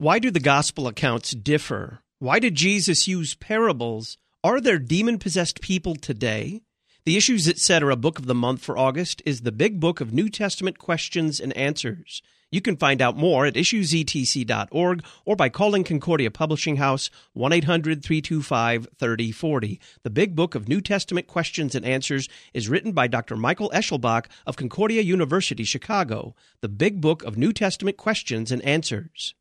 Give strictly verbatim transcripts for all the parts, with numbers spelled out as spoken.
Why do the gospel accounts differ? Why did Jesus use parables? Are there demon-possessed people today? The Issues Etc. book of the month for August is the Big Book of New Testament Questions and Answers. You can find out more at issues e t c dot org or by calling Concordia Publishing House one eight hundred three two five three oh four oh. The Big Book of New Testament Questions and Answers is written by Doctor Michael Eschelbach of Concordia University, Chicago. The Big Book of New Testament Questions and Answers.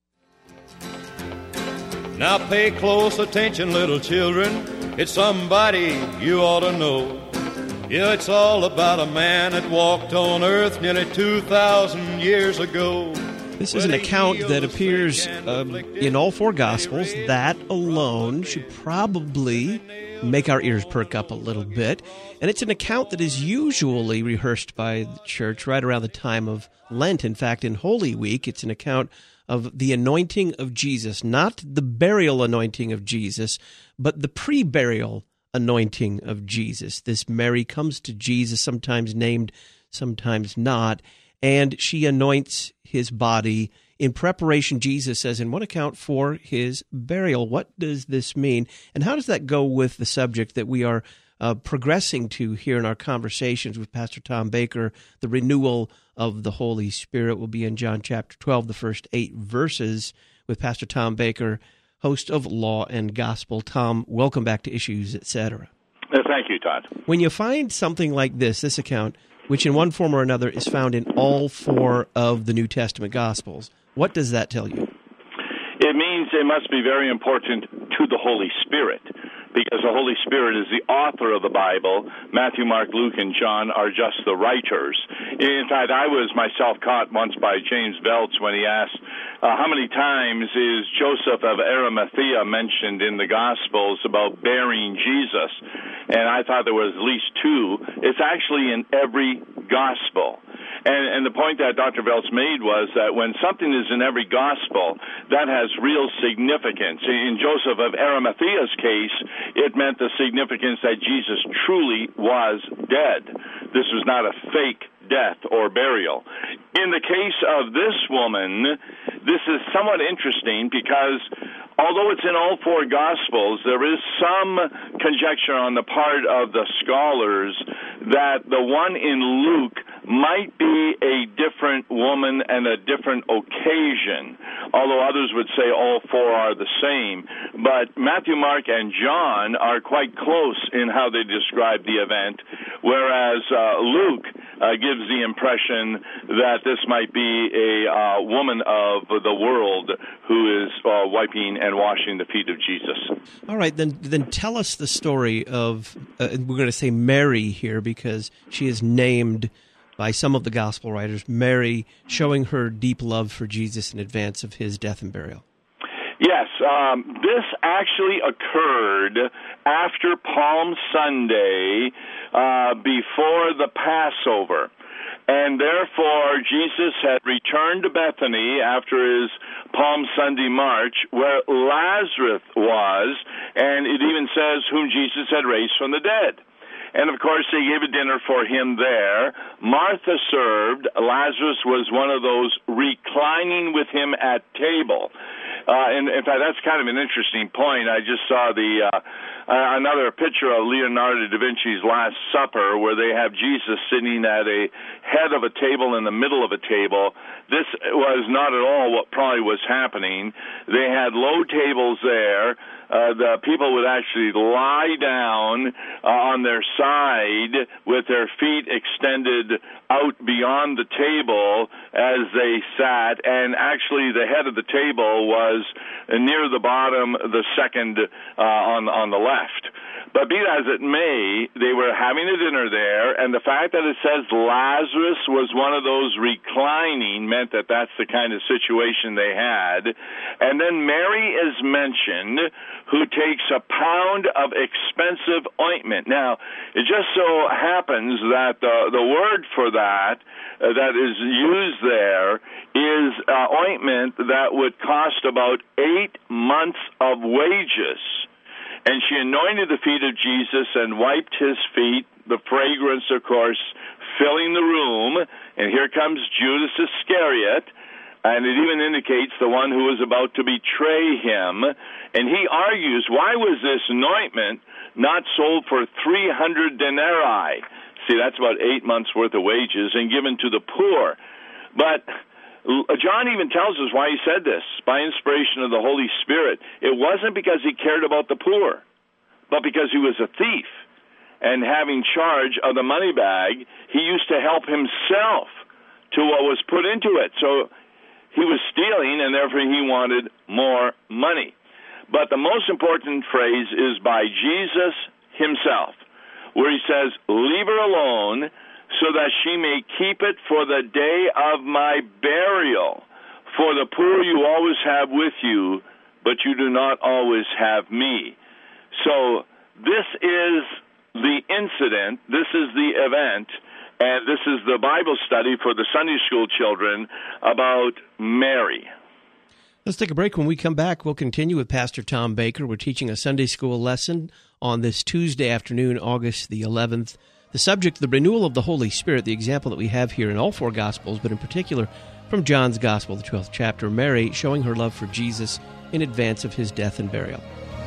Now pay close attention, little children. It's somebody you ought to know. Yeah, it's all about a man that walked on earth nearly two thousand years ago. This is an account that appears um, in all four Gospels. That alone should probably make our ears perk up a little bit. And it's an account that is usually rehearsed by the church right around the time of Lent. In fact, in Holy Week, it's an account of the anointing of Jesus, not the burial anointing of Jesus, but the pre-burial anointing of Jesus. This Mary comes to Jesus, sometimes named, sometimes not, and she anoints his body in preparation, Jesus says, in one account, for his burial. What does this mean? And how does that go with the subject that we are uh, progressing to here in our conversations with Pastor Tom Baker? The renewal of the Holy Spirit will be in John chapter twelve, the first eight verses, with Pastor Tom Baker, host of Law and Gospel. Tom, welcome back to Issues, et cetera. Uh, thank you, Todd. When you find something like this, this account, which in one form or another is found in all four of the New Testament Gospels, what does that tell you? It means it must be very important to the Holy Spirit, because the Holy Spirit is the author of the Bible. Matthew, Mark, Luke, and John are just the writers. In fact, I was myself caught once by James Belts when he asked, uh, how many times is Joseph of Arimathea mentioned in the Gospels about bearing Jesus? And I thought there was at least two. It's actually in every Gospel. And, and the point that Doctor Belts made was that when something is in every Gospel, that has real significance. In Joseph of Arimathea's case, it meant the significance that Jesus truly was dead. This was not a fake death or burial. In the case of this woman, this is somewhat interesting because although it's in all four Gospels, there is some conjecture on the part of the scholars that the one in Luke might be a different woman and a different occasion, although others would say all four are the same. But Matthew, Mark, and John are quite close in how they describe the event, whereas uh, Luke uh, gives the impression that this might be a uh, woman of the world who is uh, wiping and washing the feet of Jesus. All right, then then tell us the story of, uh, we're going to say Mary here because she is named by some of the gospel writers, Mary showing her deep love for Jesus in advance of his death and burial. Yes, um, this actually occurred after Palm Sunday, uh, before the Passover. And therefore, Jesus had returned to Bethany after his Palm Sunday march, where Lazarus was, and it even says whom Jesus had raised from the dead. And, of course, they gave a dinner for him there. Martha served. Lazarus was one of those reclining with him at table. Uh, and, in fact, that's kind of an interesting point. I just saw the uh, uh, another picture of Leonardo da Vinci's Last Supper, where they have Jesus sitting at a head of a table in the middle of a table. This was not at all what probably was happening. They had low tables there. Uh, the people would actually lie down uh, on their side with their feet extended out beyond the table as they sat, and actually the head of the table was near the bottom, the second uh, on on the left. But be that as it may, they were having a dinner there, and the fact that it says Lazarus was one of those reclining meant that that's the kind of situation they had. And then Mary is mentioned, who takes a pound of expensive ointment. Now, it just so happens that the, the word for that uh, that is used there is uh, ointment that would cost about eight months of wages. And she anointed the feet of Jesus and wiped his feet, the fragrance, of course, filling the room. And here comes Judas Iscariot. And it even indicates the one who was about to betray him. And he argues, why was this anointment not sold for three hundred denarii? See, that's about eight months' worth of wages, and given to the poor. But John even tells us why he said this, by inspiration of the Holy Spirit. It wasn't because he cared about the poor, but because he was a thief. And having charge of the money bag, he used to help himself to what was put into it. So he was stealing, and therefore he wanted more money. But the most important phrase is by Jesus himself, where he says, leave her alone so that she may keep it for the day of my burial. For the poor you always have with you, but you do not always have me. So this is the incident, this is the event, and this is the Bible study for the Sunday school children about Mary. Let's take a break. When we come back, we'll continue with Pastor Tom Baker. We're teaching a Sunday school lesson on this Tuesday afternoon, August the eleventh. The subject, the renewal of the Holy Spirit, the example that we have here in all four Gospels, but in particular from John's Gospel, the twelfth chapter, Mary showing her love for Jesus in advance of his death and burial.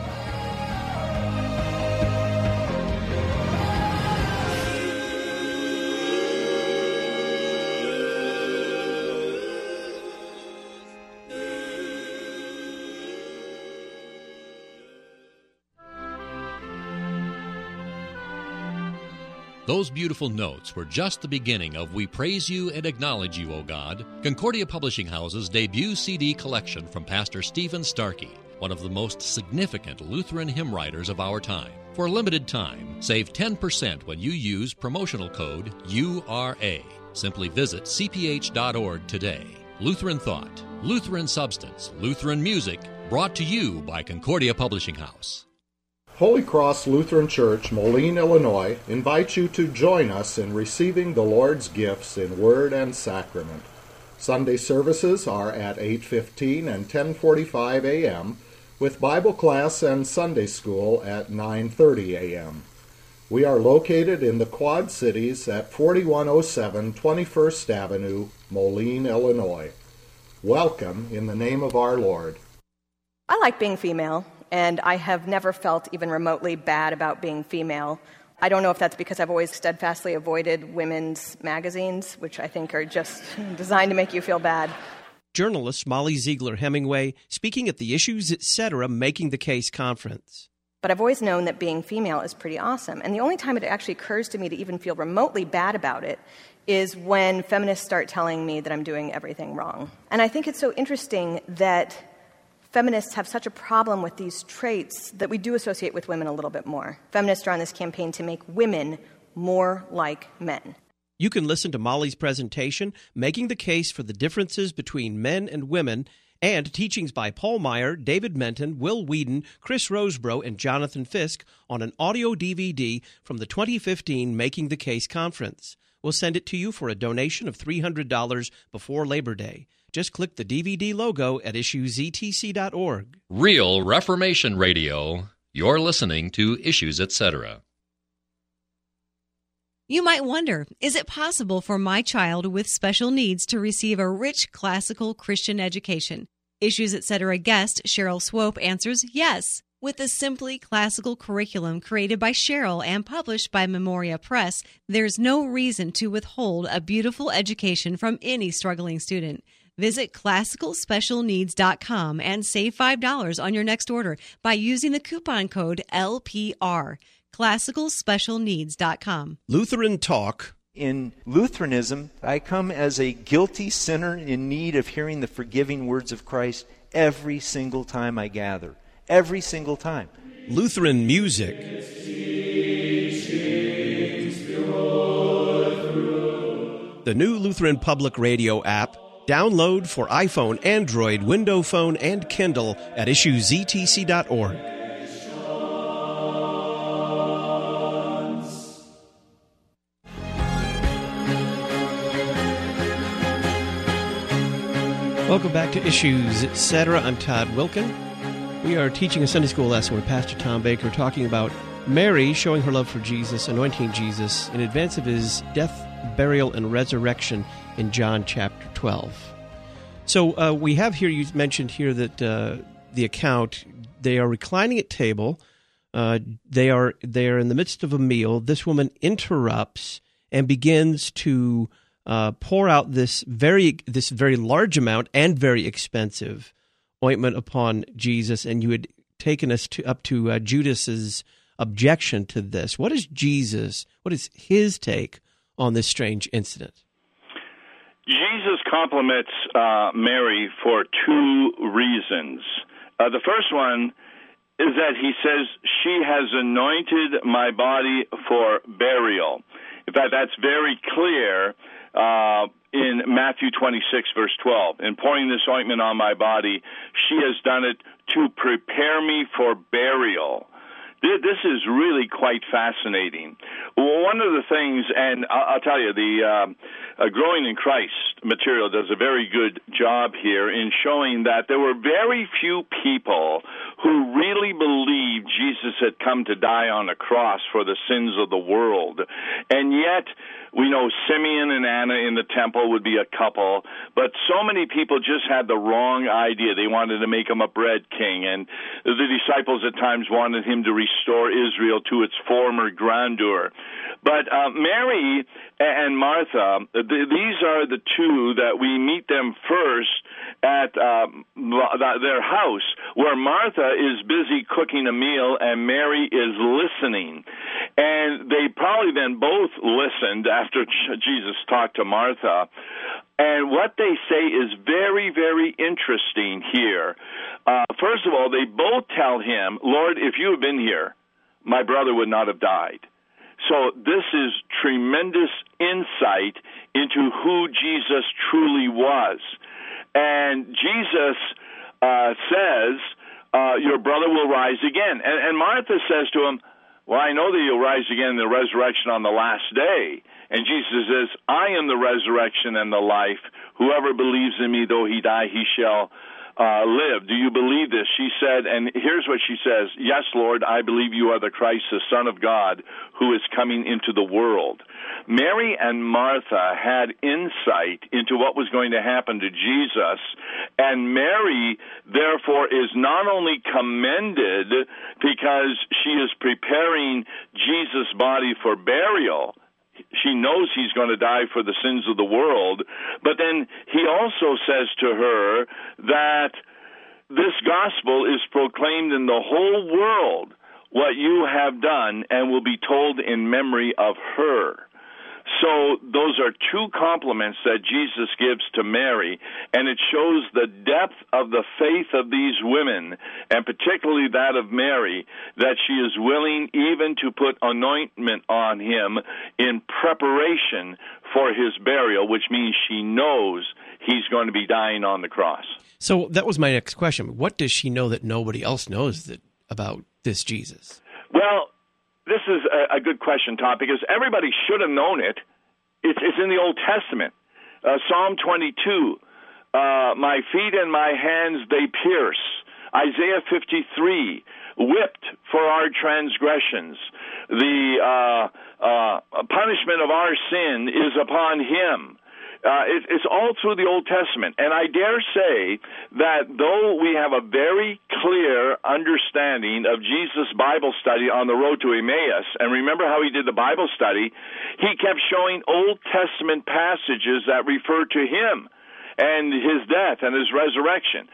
Those beautiful notes were just the beginning of We Praise You and Acknowledge You, O God, Concordia Publishing House's debut C D collection from Pastor Stephen Starkey, one of the most significant Lutheran hymn writers of our time. For a limited time, save ten percent when you use promotional code U R A. Simply visit c p h dot org today. Lutheran Thought, Lutheran Substance, Lutheran Music, brought to you by Concordia Publishing House. Holy Cross Lutheran Church, Moline, Illinois, invites you to join us in receiving the Lord's gifts in word and sacrament. Sunday services are at eight fifteen and ten forty-five a.m., with Bible class and Sunday school at nine thirty a.m. We are located in the Quad Cities at forty-one oh seven twenty-first Avenue, Moline, Illinois. Welcome in the name of our Lord. I like being female. And I have never felt even remotely bad about being female. I don't know if that's because I've always steadfastly avoided women's magazines, which I think are just designed to make you feel bad. Journalist Molly Ziegler Hemingway speaking at the Issues Etc. Making the Case conference. But I've always known that being female is pretty awesome. And the only time it actually occurs to me to even feel remotely bad about it is when feminists start telling me that I'm doing everything wrong. And I think it's so interesting that feminists have such a problem with these traits that we do associate with women a little bit more. Feminists are on this campaign to make women more like men. You can listen to Molly's presentation, Making the Case for the Differences Between Men and Women, and teachings by Paul Meyer, David Menton, Will Whedon, Chris Rosebrough, and Jonathan Fisk on an audio D V D from the twenty fifteen Making the Case conference. We'll send it to you for a donation of three hundred dollars before Labor Day. Just click the D V D logo at issues e t c dot org. Real Reformation Radio. You're listening to Issues Etc. You might wonder, is it possible for my child with special needs to receive a rich classical Christian education? Issues Etc. guest Cheryl Swope answers yes. With the Simply Classical curriculum created by Cheryl and published by Memoria Press, there's no reason to withhold a beautiful education from any struggling student. Visit classical special needs dot com and save five dollars on your next order by using the coupon code L P R. classical special needs dot com. Lutheran Talk. In Lutheranism, I come as a guilty sinner in need of hearing the forgiving words of Christ every single time I gather. Every single time. Lutheran Music. The new Lutheran Public Radio app. Download for iPhone, Android, Windows Phone, and Kindle at issues e t c dot org. Welcome back to Issues Etc. I'm Todd Wilkin. We are teaching a Sunday school lesson with Pastor Tom Baker talking about Mary showing her love for Jesus, anointing Jesus in advance of his death, burial, and resurrection in John chapter twelve. So uh, we have here, you mentioned here that uh, the account, they are reclining at table. Uh, they are they are in the midst of a meal. This woman interrupts and begins to uh, pour out this very this very large amount and very expensive ointment upon Jesus. And you had taken us to up to uh, Judas's objection to this. What is Jesus? What is his take on this strange incident? Jesus compliments uh, Mary for two reasons. Uh, the first one is that he says, she has anointed my body for burial. In fact, that's very clear uh, in Matthew twenty-six, verse twelve. In pouring this ointment on my body, she has done it to prepare me for burial. This is really quite fascinating. One of the things, and I'll tell you, the uh, uh, Growing in Christ material does a very good job here in showing that there were very few people who really believed Jesus had come to die on a cross for the sins of the world. And yet, we know Simeon and Anna in the temple would be a couple, but so many people just had the wrong idea. They wanted to make him a bread king, and the disciples at times wanted him to restore Israel to its former grandeur. But uh, Mary and Martha, th- these are the two that we meet them first at uh, their house, where Martha is busy cooking a meal and Mary is listening. And they probably then both listened after Jesus talked to Martha. And what they say is very, very interesting here. Uh, first of all, they both tell him, Lord, if you had been here, my brother would not have died. So this is tremendous insight into who Jesus truly was. And Jesus uh, says, uh, your brother will rise again. And, and Martha says to him, well, I know that you'll rise again in the resurrection on the last day. And Jesus says, I am the resurrection and the life. Whoever believes in me, though he die, he shall uh, live. Do you believe this? She said, and here's what she says, yes, Lord, I believe you are the Christ, the Son of God, who is coming into the world. Mary and Martha had insight into what was going to happen to Jesus, and Mary, therefore, is not only commended because she is preparing Jesus' body for burial. She knows he's going to die for the sins of the world. But then he also says to her that this gospel is proclaimed in the whole world, what you have done, and will be told in memory of her. So those are two compliments that Jesus gives to Mary, and it shows the depth of the faith of these women, and particularly that of Mary, that she is willing even to put anointment on him in preparation for his burial, which means she knows he's going to be dying on the cross. So that was my next question. What does she know that nobody else knows that, about this Jesus? Well, this is a, a good question, Todd, because everybody should have known it. It's, it's in the Old Testament. Uh, Psalm twenty-two, uh, my feet and my hands they pierce. Isaiah fifty-three, whipped for our transgressions. The uh, uh, punishment of our sin is upon him. Uh, it, it's all through the Old Testament. And I dare say that though we have a very clear understanding of Jesus' Bible study on the road to Emmaus, and remember how he did the Bible study, he kept showing Old Testament passages that refer to him and his death and his resurrection.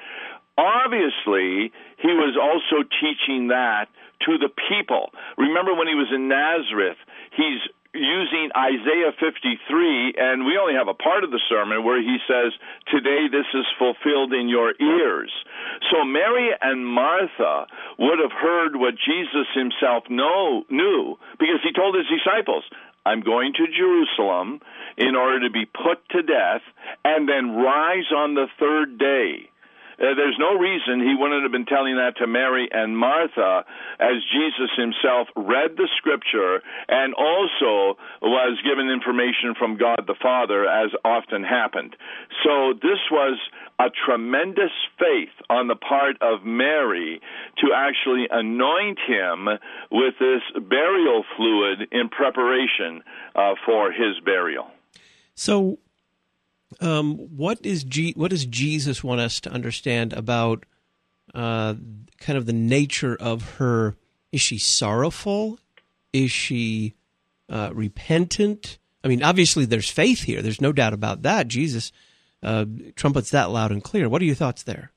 Obviously, he was also teaching that to the people. Remember when he was in Nazareth, he's using Isaiah fifty-three, and we only have a part of the sermon where he says, today this is fulfilled in your ears. So Mary and Martha would have heard what Jesus himself know, knew, because he told his disciples, I'm going to Jerusalem in order to be put to death and then rise on the third day. Uh, there's no reason he wouldn't have been telling that to Mary and Martha as Jesus himself read the Scripture and also was given information from God the Father, as often happened. So this was a tremendous faith on the part of Mary to actually anoint him with this burial fluid in preparation uh, for his burial. So Um, what is G- what does Jesus want us to understand about uh, kind of the nature of her? Is she sorrowful? Is she uh, repentant? I mean, obviously there's faith here. There's no doubt about that. Jesus uh, trumpets that loud and clear. What are your thoughts there?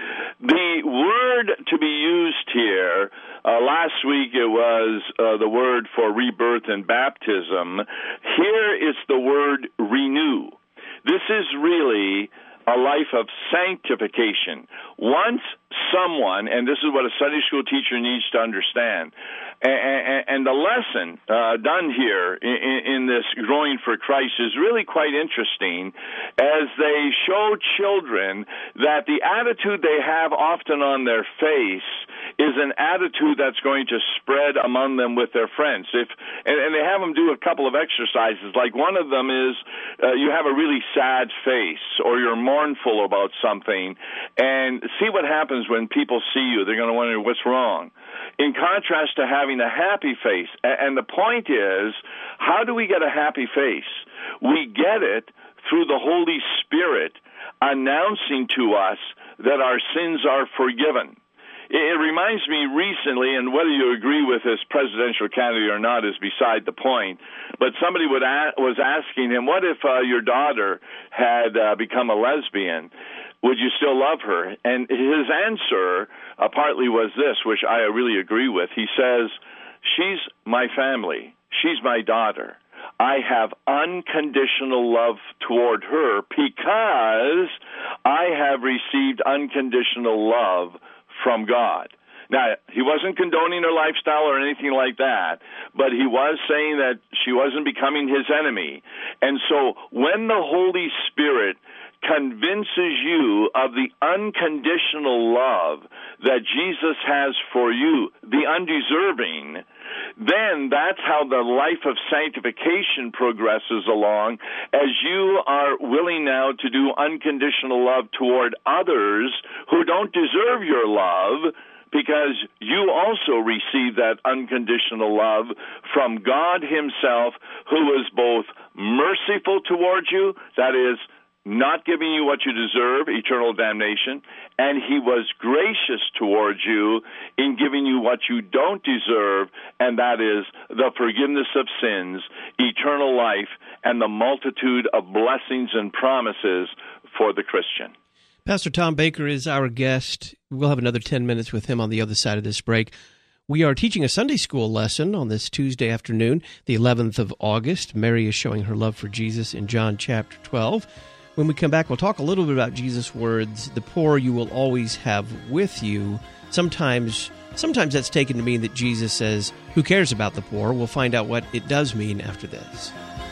The word to be used here, uh, last week it was uh, the word for rebirth and baptism. Here it's the word renew. This is really a life of sanctification. Once someone, and this is what a Sunday school teacher needs to understand, and, and the lesson uh, done here in, in this Growing for Christ is really quite interesting, as they show children that the attitude they have often on their face is an attitude that's going to spread among them with their friends. If and, and they have them do a couple of exercises, like one of them is uh, you have a really sad face, or you're mournful about something, and see what happens when people see you. They're going to wonder what's wrong. In contrast to having a happy face. And the point is, how do we get a happy face? We get it through the Holy Spirit announcing to us that our sins are forgiven. It reminds me recently, and whether you agree with this presidential candidate or not is beside the point, but somebody would a- was asking him, what if uh, your daughter had uh, become a lesbian? Would you still love her? And his answer uh, partly was this, which I really agree with. He says, she's my family. She's my daughter. I have unconditional love toward her because I have received unconditional love from God. Now, he wasn't condoning her lifestyle or anything like that, but he was saying that she wasn't becoming his enemy. And so when the Holy Spirit convinces you of the unconditional love that Jesus has for you, the undeserving, then that's how the life of sanctification progresses along, as you are willing now to do unconditional love toward others who don't deserve your love, because you also receive that unconditional love from God himself, who is both merciful towards you, that is, not giving you what you deserve, eternal damnation, and he was gracious towards you in giving you what you don't deserve, and that is the forgiveness of sins, eternal life, and the multitude of blessings and promises for the Christian. Pastor Tom Baker is our guest. We'll have another ten minutes with him on the other side of this break. We are teaching a Sunday school lesson on this Tuesday afternoon, the eleventh of August. Mary is showing her love for Jesus in John chapter twelve. When we come back, we'll talk a little bit about Jesus' words, the poor you will always have with you. Sometimes sometimes that's taken to mean that Jesus says, who cares about the poor? We'll find out what it does mean after this.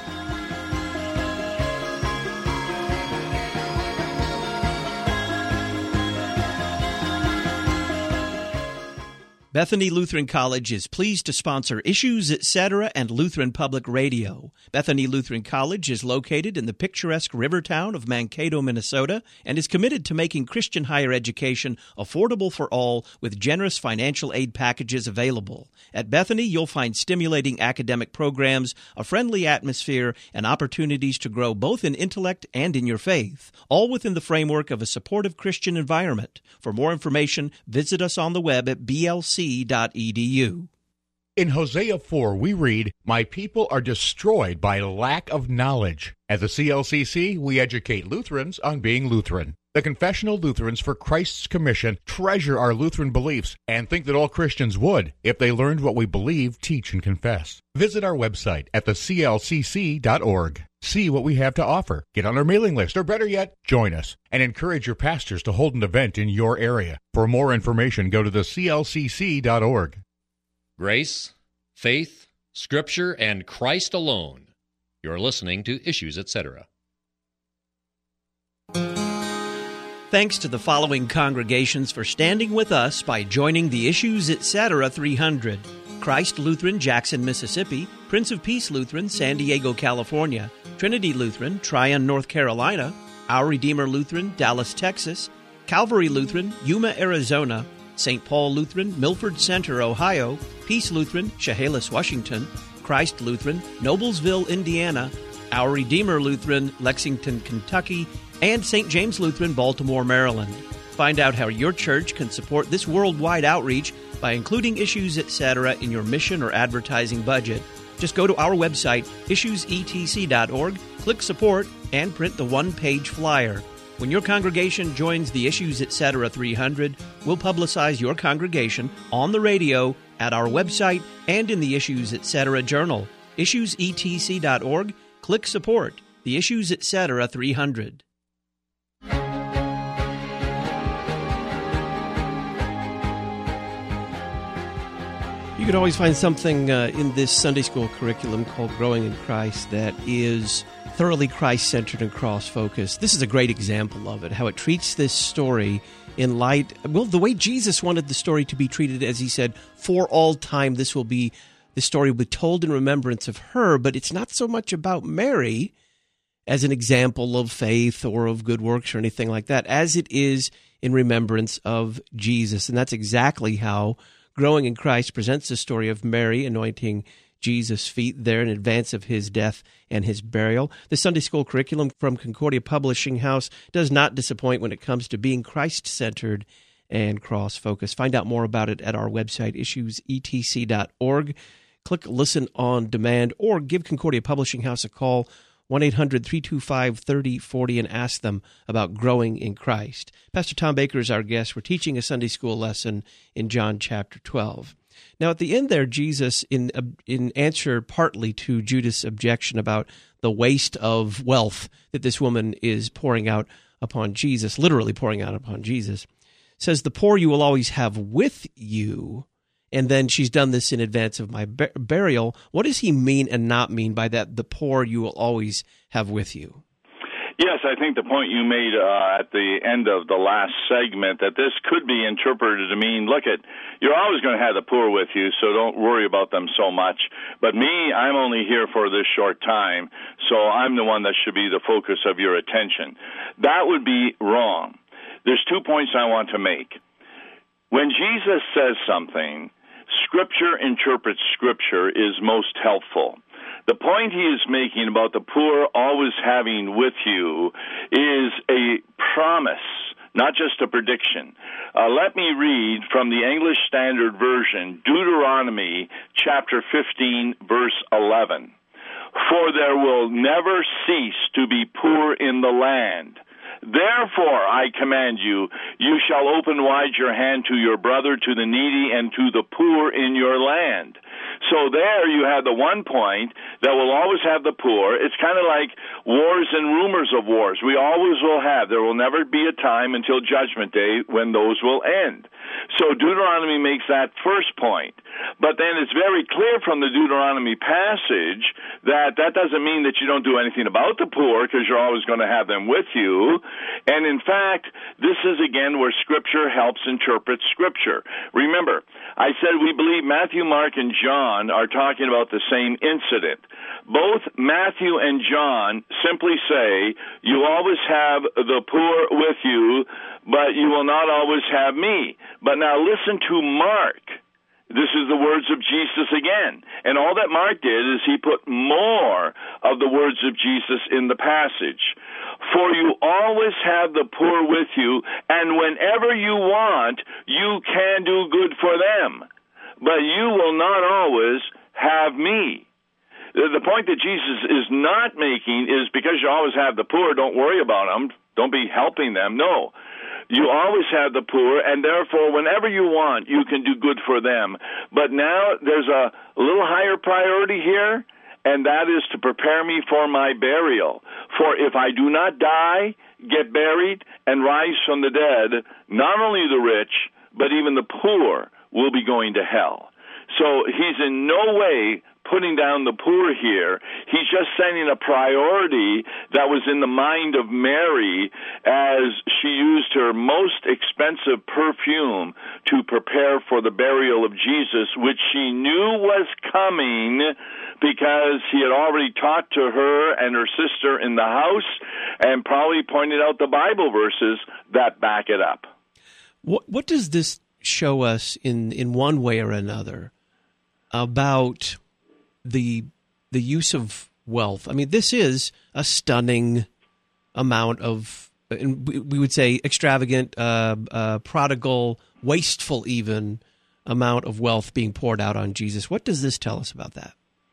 Bethany Lutheran College is pleased to sponsor Issues, et cetera and Lutheran Public Radio. Bethany Lutheran College is located in the picturesque river town of Mankato, Minnesota, and is committed to making Christian higher education affordable for all with generous financial aid packages available. At Bethany, you'll find stimulating academic programs, a friendly atmosphere, and opportunities to grow both in intellect and in your faith, all within the framework of a supportive Christian environment. For more information, visit us on the web at b l c dot e d u. In Hosea four, we read, "My people are destroyed by lack of knowledge." At the C L C C, we educate Lutherans on being Lutheran. The Confessional Lutherans for Christ's Commission treasure our Lutheran beliefs and think that all Christians would if they learned what we believe, teach, and confess. Visit our website at the c l c c dot org. See what we have to offer. Get on our mailing list, or better yet, join us, and encourage your pastors to hold an event in your area. For more information, go to the c l c c dot org. Grace, faith, Scripture, and Christ alone. You're listening to Issues, et cetera. Thanks to the following congregations for standing with us by joining the Issues, et cetera three hundred. Christ Lutheran, Jackson, Mississippi; Prince of Peace Lutheran, San Diego, California; Trinity Lutheran, Tryon, North Carolina; Our Redeemer Lutheran, Dallas, Texas; Calvary Lutheran, Yuma, Arizona; Saint Paul Lutheran, Milford Center, Ohio; Peace Lutheran, Chehalis, Washington; Christ Lutheran, Noblesville, Indiana; Our Redeemer Lutheran, Lexington, Kentucky, and Saint James Lutheran, Baltimore, Maryland. Find out how your church can support this worldwide outreach by including Issues Etc. in your mission or advertising budget. Just go to our website, issues e t c dot org, click Support, and print the one-page flyer. When your congregation joins the Issues Etc. three hundred, we'll publicize your congregation on the radio, at our website, and in the Issues Etc. journal. issues e t c dot org, click Support, the Issues Etc. three hundred. You can always find something uh, in this Sunday school curriculum called Growing in Christ that is thoroughly Christ-centered and cross-focused. This is a great example of it, how it treats this story in light, well, the way Jesus wanted the story to be treated, as he said, for all time, this will be, the story will be told in remembrance of her, but it's not so much about Mary as an example of faith or of good works or anything like that, as it is in remembrance of Jesus. And that's exactly how Growing in Christ presents the story of Mary anointing Jesus' feet there in advance of his death and his burial. The Sunday school curriculum from Concordia Publishing House does not disappoint when it comes to being Christ-centered and cross-focused. Find out more about it at our website, issues e t c dot org. Click Listen on Demand or give Concordia Publishing House a call, one eight hundred, three two five, three oh four oh, and ask them about Growing in Christ. Pastor Tom Baker is our guest. We're teaching a Sunday school lesson in John chapter twelve. Now, at the end there, Jesus, in in answer partly to Judas' objection about the waste of wealth that this woman is pouring out upon Jesus, literally pouring out upon Jesus, says, the poor you will always have with you, and then she's done this in advance of my bur- burial. What does he mean and not mean by that, the poor you will always have with you? Yes, I think the point you made uh, at the end of the last segment, that this could be interpreted to mean, look, at you're always going to have the poor with you, so don't worry about them so much. But me, I'm only here for this short time, so I'm the one that should be the focus of your attention. That would be wrong. There's two points I want to make. When Jesus says something, Scripture interprets Scripture is most helpful. The point he is making about the poor always having with you is a promise, not just a prediction. Uh, let me read from the English Standard Version, Deuteronomy chapter fifteen, verse eleven. For there will never cease to be poor in the land. Therefore, I command you, you shall open wide your hand to your brother, to the needy, and to the poor in your land. So there you have the one point that will always have the poor. It's kind of like wars and rumors of wars. We always will have. There will never be a time until Judgment Day when those will end. So Deuteronomy makes that first point. But then it's very clear from the Deuteronomy passage that that doesn't mean that you don't do anything about the poor, because you're always going to have them with you. And in fact, this is again where Scripture helps interpret Scripture. Remember, I said we believe Matthew, Mark, and John are talking about the same incident. Both Matthew and John simply say, you always have the poor with you, but you will not always have me. But now listen to Mark. This is the words of Jesus again. And all that Mark did is he put more of the words of Jesus in the passage. For you always have the poor with you, and whenever you want, you can do good for them. But you will not always have me. The point that Jesus is not making is because you always have the poor, don't worry about them, don't be helping them. No. You always have the poor, and therefore, whenever you want, you can do good for them. But now there's a little higher priority here, and that is to prepare me for my burial. For if I do not die, get buried, and rise from the dead, not only the rich, but even the poor will be going to hell. So he's in no way putting down the poor here. He's just sending a priority that was in the mind of Mary as she used her most expensive perfume to prepare for the burial of Jesus, which she knew was coming because he had already talked to her and her sister in the house and probably pointed out the Bible verses that back it up. What, what does this show us in, in one way or another about the the use of wealth. I mean, this is a stunning amount of, we would say, extravagant, uh, uh, prodigal, wasteful even amount of wealth being poured out on Jesus. What does this tell us about that?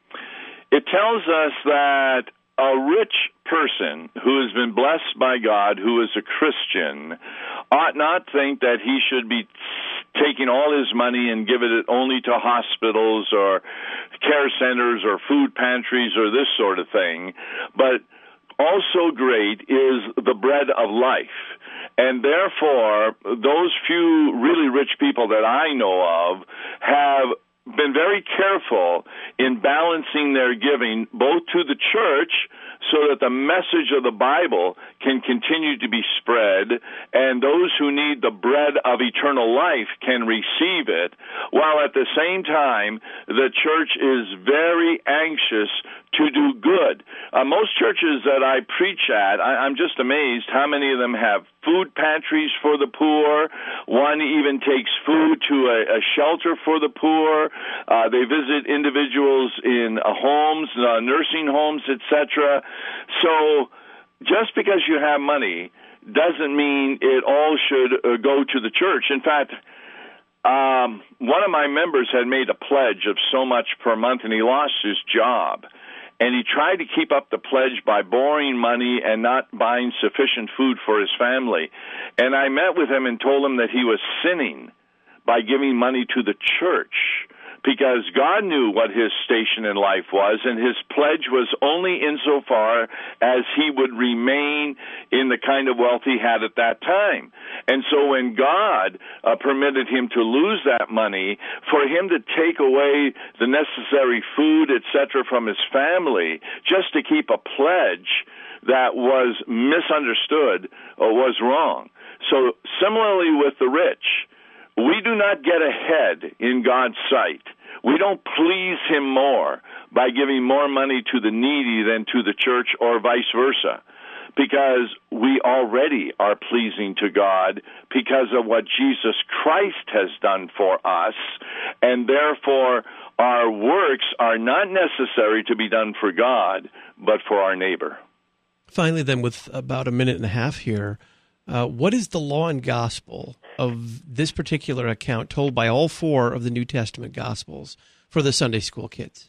It tells us that a rich person who has been blessed by God, who is a Christian, ought not think that he should be taking all his money and giving it only to hospitals or care centers or food pantries or this sort of thing. But also great is the bread of life. And therefore, those few really rich people that I know of have been very careful in balancing their giving both to the church so that the message of the Bible can continue to be spread and those who need the bread of eternal life can receive it, while at the same time the church is very anxious to do good. Uh, most churches that I preach at, I, I'm just amazed how many of them have food pantries for the poor. One even takes food to a, a shelter for the poor. Uh, they visit individuals in uh, homes, uh, nursing homes, et cetera. So just because you have money doesn't mean it all should uh, go to the church. In fact, um, one of my members had made a pledge of so much per month, and he lost his job. And he tried to keep up the pledge by borrowing money and not buying sufficient food for his family. And I met with him and told him that he was sinning by giving money to the church, because God knew what his station in life was, and his pledge was only insofar as he would remain in the kind of wealth he had at that time. And so when God uh, permitted him to lose that money, for him to take away the necessary food, et cetera, from his family, just to keep a pledge that was misunderstood or was wrong. So similarly with the rich, we do not get ahead in God's sight. We don't please him more by giving more money to the needy than to the church, or vice versa, because we already are pleasing to God because of what Jesus Christ has done for us, and therefore our works are not necessary to be done for God, but for our neighbor. Finally, then, with about a minute and a half here, Uh, what is the law and gospel of this particular account told by all four of the New Testament Gospels for the Sunday school kids?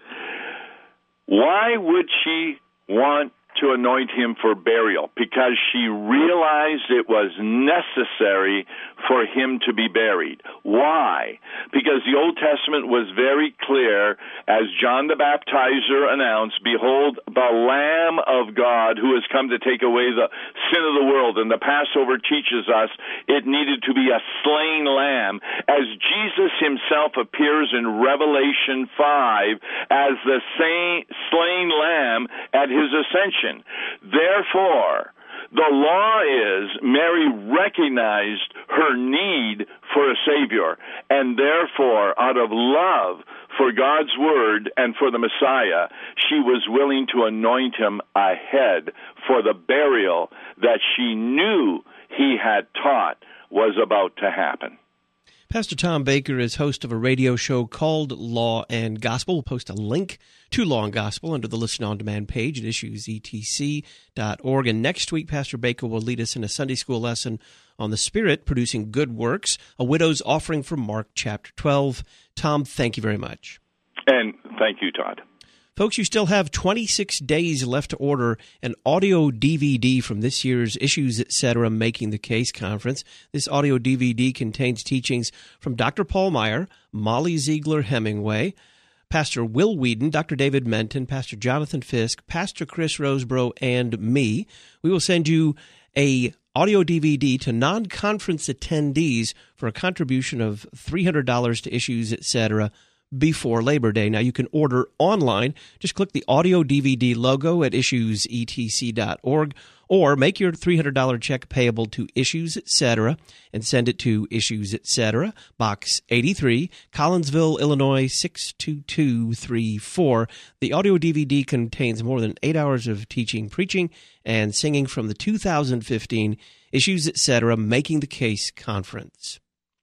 Why would she want to anoint him for burial? Because she realized it was necessary for him to be buried. Why? Because the Old Testament was very clear, as John the Baptizer announced, "Behold, the Lamb of God who has come to take away the sin of the world." And the Passover teaches us it needed to be a slain lamb, as Jesus himself appears in Revelation five as the same slain lamb at his ascension. Therefore, the law is Mary recognized her need for a Savior, and therefore, out of love for God's Word and for the Messiah, she was willing to anoint him ahead for the burial that she knew he had taught was about to happen. Pastor Tom Baker is host of a radio show called Law and Gospel. We'll post a link to Law and Gospel under the Listen On Demand page at issues e t c dot org. And next week, Pastor Baker will lead us in a Sunday school lesson on the Spirit producing good works, a widow's offering from Mark chapter twelve. Tom, thank you very much. And thank you, Todd. Folks, you still have twenty-six days left to order an audio D V D from this year's Issues, et cetera. Making the Case conference. This audio D V D contains teachings from Doctor Paul Meyer, Molly Ziegler Hemingway, Pastor Will Whedon, Doctor David Menton, Pastor Jonathan Fisk, Pastor Chris Rosebrough, and me. We will send you a audio D V D to non-conference attendees for a contribution of three hundred dollars to Issues, et cetera before Labor Day. Now, you can order online. Just click the audio D V D logo at issues e t c dot org, or make your three hundred dollars check payable to Issues, et cetera, and send it to Issues, et cetera, Box eighty-three, Collinsville, Illinois, six two two three four. The audio D V D contains more than eight hours of teaching, preaching, and singing from the two thousand fifteen Issues, et cetera. Making the Case conference.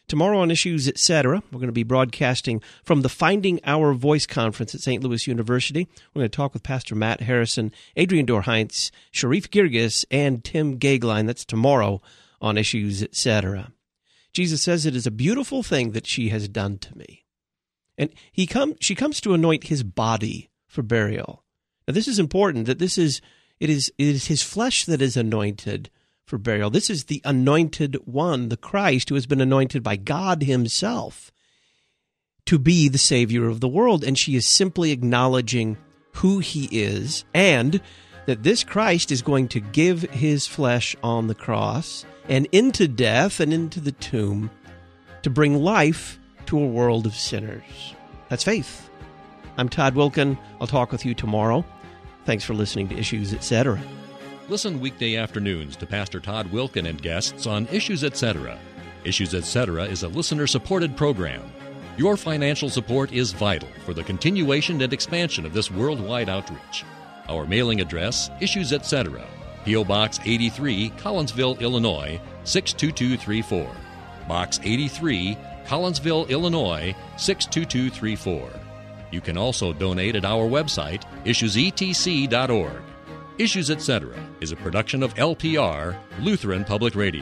Tomorrow on Issues, et cetera, we're going to be broadcasting from the Finding Our Voice Conference at Saint Louis University. We're going to talk with Pastor Matt Harrison, Adrian Dorheinz, Sharif Girgis, and Tim Gagline. That's tomorrow on Issues, et cetera. Jesus says it is a beautiful thing that she has done to me. And he come, she comes to anoint his body for burial. Now, this is important, that this is, it is, it is his flesh that is anointed for burial. This is the anointed one, the Christ, who has been anointed by God himself to be the Savior of the world. And she is simply acknowledging who he is and that this Christ is going to give his flesh on the cross and into death and into the tomb to bring life to a world of sinners. That's faith. I'm Todd Wilken. I'll talk with you tomorrow. Thanks for listening to Issues, et cetera. Listen weekday afternoons to Pastor Todd Wilken and guests on Issues, et cetera. Issues, et cetera is a listener-supported program. Your financial support is vital for the continuation and expansion of this worldwide outreach. Our mailing address, Issues, et cetera, P O. Box eighty-three, Collinsville, Illinois, six two two three four. Box eighty-three, Collinsville, Illinois, six two two three four. You can also donate at our website, issues e t c dot org. Issues, et cetera is a production of L P R, Lutheran Public Radio.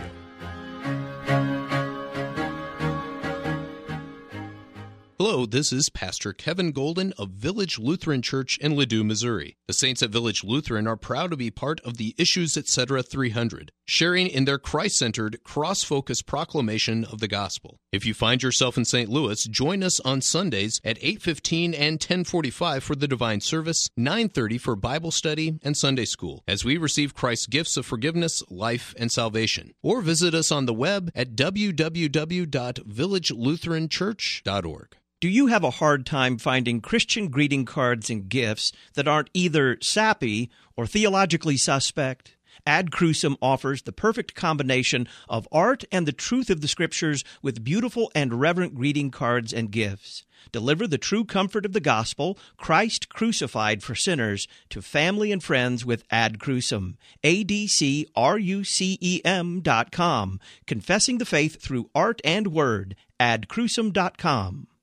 Hello, this is Pastor Kevin Golden of Village Lutheran Church in Ladue, Missouri. The saints at Village Lutheran are proud to be part of the Issues, et cetera three hundred, sharing in their Christ-centered, cross-focused proclamation of the gospel. If you find yourself in Saint Louis, join us on Sundays at eight fifteen and ten forty-five for the divine service, nine thirty for Bible study and Sunday school, as we receive Christ's gifts of forgiveness, life, and salvation. Or visit us on the web at w w w dot village lutheran church dot org. Do you have a hard time finding Christian greeting cards and gifts that aren't either sappy or theologically suspect? Ad Crucem offers the perfect combination of art and the truth of the Scriptures with beautiful and reverent greeting cards and gifts. Deliver the true comfort of the gospel, Christ crucified for sinners, to family and friends with Ad Crucem. A D C R U C E M dot com. Confessing the faith through art and word. ad crucem dot com.